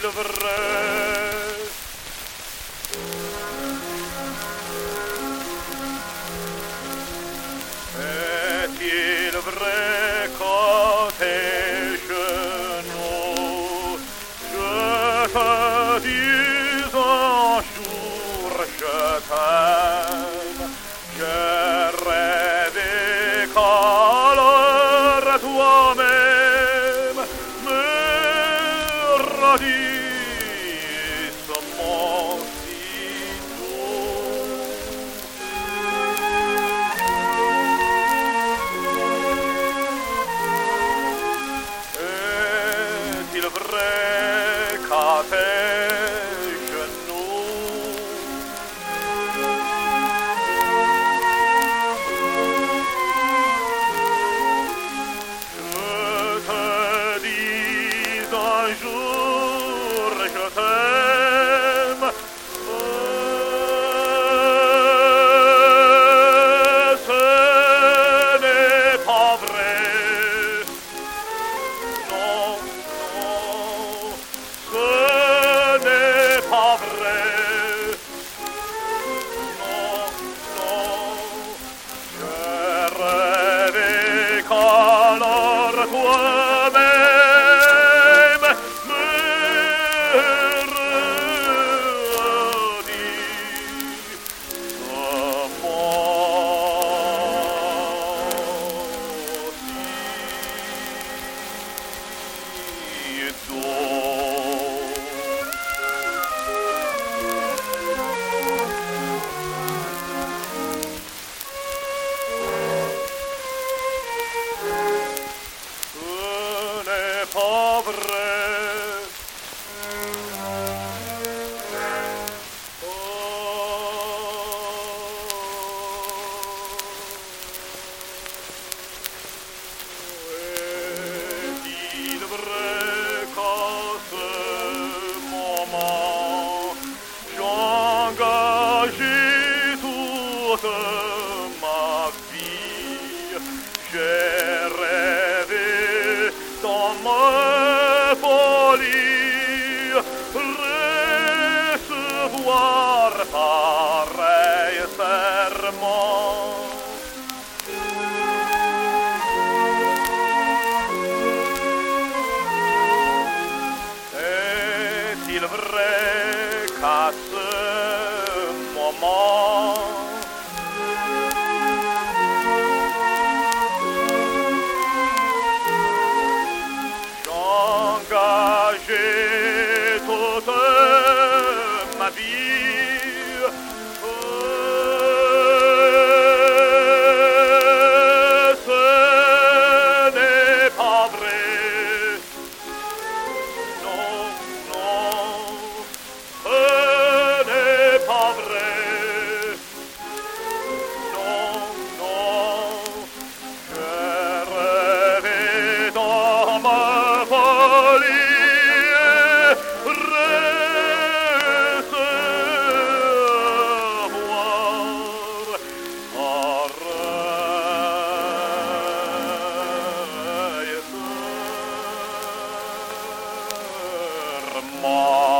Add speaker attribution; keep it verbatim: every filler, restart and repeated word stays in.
Speaker 1: vrai? Est-il vrai qu'à tes genoux je te dis un jour je t'aime? J'ai rêvé qu'alors toi-même me radisses mon si doux. Est-il vrai qu'à tes genoux je te dis un jour je t'aime? Euh, ce n'est pas vrai. Non, non, ce n'est pas vrai. Non, non, j'ai rêvé qu'alors toi-même me redis ce mot ce n'est pas vrai. Est-il vrai qu'à ce moment j'engage toute ma vie? J'ai rêvé dans ma folie recevoir pareil serment. Est-il vrai qu'à ce moment j'engageais toute ma vie? Euh, ce n'est pas vrai. Non, non, ce n'est pas vrai. Non, non, j'ai rêvé dans ma folie recevoir pareil serment.